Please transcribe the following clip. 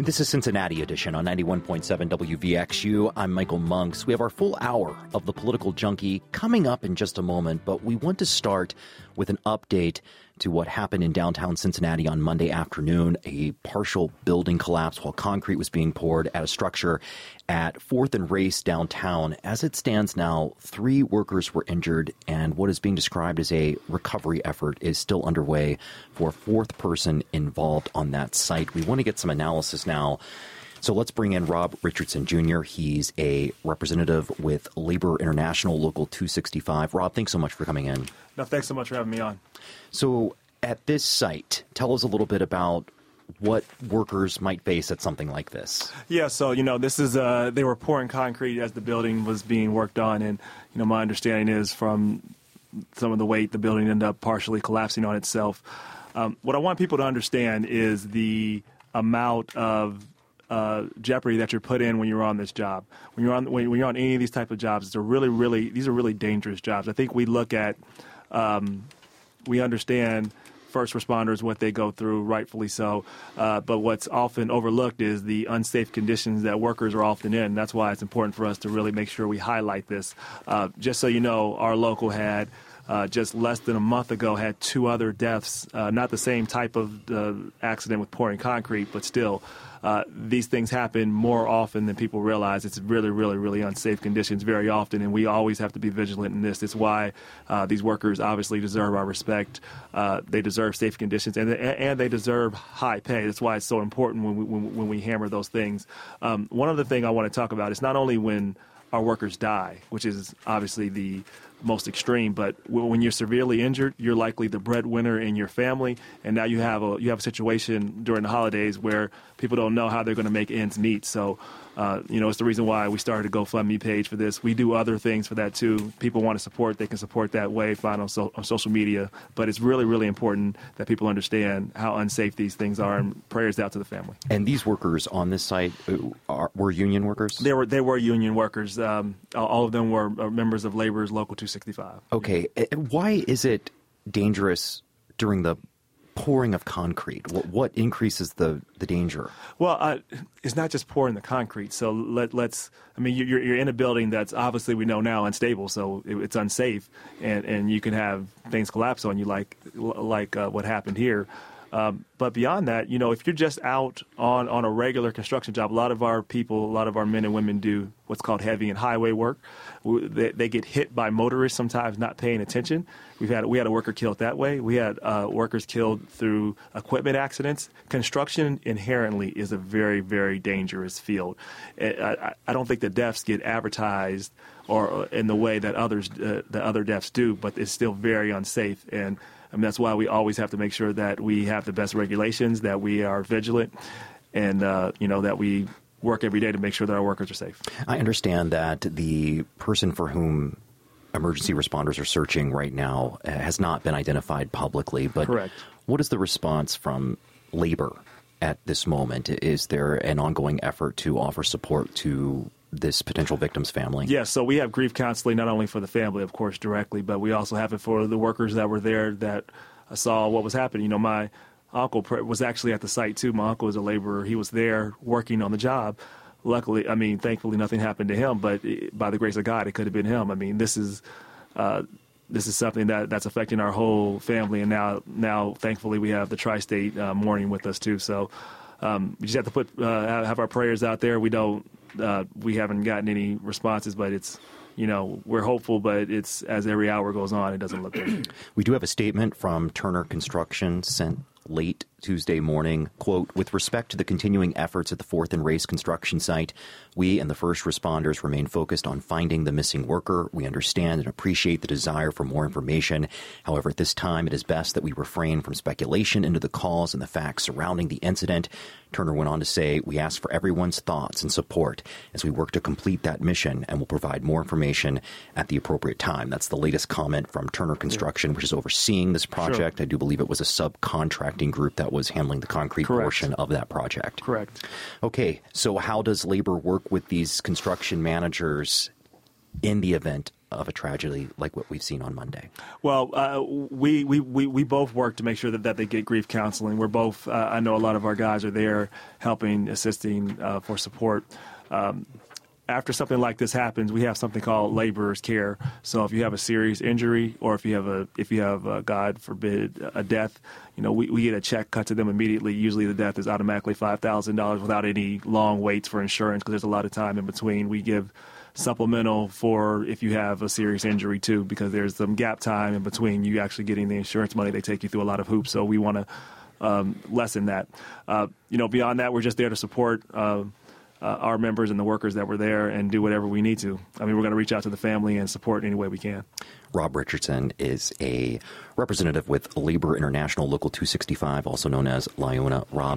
This is Cincinnati Edition on 91.7 WVXU. I'm Michael Monks. We have our full hour of the Political Junkie coming up in just a moment, but we want to start with an update to what happened in downtown Cincinnati on Monday afternoon, a partial building collapse while concrete was being poured at a structure at 4th and Race downtown. As it stands now, 3 workers were injured, and what is being described as a recovery effort is still underway for a 4th person involved on that site. We want to get some analysis now. So let's bring in Rob Richardson Jr. He's a representative with Labor International Local 265. Rob, thanks so much for coming in. No, thanks so much for having me on. So at this site, tell us a little bit about what workers might face at something like this. Yeah, so, this is, they were pouring concrete as the building was being worked on. And, my understanding is from some of the weight, the building ended up partially collapsing on itself. What I want people to understand is the amount of jeopardy that you're put in when you're on this job. When you're on any of these type of jobs, these are really dangerous jobs. I think we look at, we understand first responders, what they go through, rightfully so. But what's often overlooked is the unsafe conditions that workers are often in. That's why it's important for us to really make sure we highlight this. Just so you know, our local had just less than a month ago had 2 other deaths, not the same type of accident with pouring concrete, but still. These things happen more often than people realize. It's really unsafe conditions very often, and we always have to be vigilant in this. It's why these workers obviously deserve our respect. They deserve safe conditions, and they deserve high pay. That's why it's so important when we hammer those things. One other thing I want to talk about is not only when our workers die, which is obviously the most extreme, but when you're severely injured, you're likely the breadwinner in your family, and now you have a situation during the holidays where people don't know how they're going to make ends meet. So, it's the reason why we started a GoFundMe page for this. We do other things for that too. People want to support; they can support that way, find on social media. But it's really important that people understand how unsafe these things are, and prayers out to the family. And these workers on this site were union workers? They were union workers. All of them were members of Labor's Local 265. Okay. Why is it dangerous during the pouring of concrete? What increases the danger? Well, it's not just pouring the concrete. So you're in a building that's obviously, we know now, unstable. So it's unsafe, and you can have things collapse on you like what happened here. But beyond that, if you're just out on a regular construction job, a lot of our men and women do what's called heavy and highway work. They get hit by motorists sometimes not paying attention. We had a worker killed that way. We had workers killed through equipment accidents. Construction inherently is a very, very dangerous field. I don't think the deaths get advertised or in the way that other deaths do, but it's still very unsafe. And that's why we always have to make sure that we have the best regulations, that we are vigilant, and that we work every day to make sure that our workers are safe. I understand that the person for whom emergency responders are searching right now has not been identified publicly, but correct. What is the response from Labor at this moment? Is there an ongoing effort to offer support to this potential victim's family? Yes, so we have grief counseling not only for the family, of course, directly, but we also have it for the workers that were there that saw what was happening. My uncle was actually at the site too. My uncle is a laborer. He was there working on the job. Luckily, thankfully nothing happened to him, but by the grace of God, it could have been him. This is something that's affecting our whole family, and now thankfully we have the Tri-State mourning with us too. So we just have to have our prayers out there. We haven't gotten any responses, but it's, we're hopeful, but it's, as every hour goes on, it doesn't look good. We do have a statement from Turner Construction sent late Tuesday morning. Quote, with respect to the continuing efforts at the 4th and Race construction site, we and the first responders remain focused on finding the missing worker. We understand and appreciate the desire for more information. However, at this time, it is best that we refrain from speculation into the cause and the facts surrounding the incident. Turner went on to say, we ask for everyone's thoughts and support as we work to complete that mission, and will provide more information at the appropriate time. That's the latest comment from Turner Construction, which is overseeing this project. Sure. I do believe it was a subcontracting group that was handling the concrete Correct. Portion of that project. Correct. Okay, so how does Labor work with these construction managers in the event of a tragedy like what we've seen on Monday? Well, we both work to make sure that they get grief counseling. We're both, I know a lot of our guys are there helping, assisting for support. After something like this happens, we have something called laborer's care. So if you have a serious injury, or if you have God forbid, a death, we get a check cut to them immediately. Usually the death is automatically $5,000 without any long waits for insurance, because there's a lot of time in between. We give supplemental for if you have a serious injury too, because there's some gap time in between you actually getting the insurance money. They take you through a lot of hoops, so we want to lessen that. Beyond that, we're just there to support our members and the workers that were there and do whatever we need to. I mean, we're going to reach out to the family and support any way we can. Rob Richardson is a representative with Labor International Local 265, also known as LIUNA. Rob,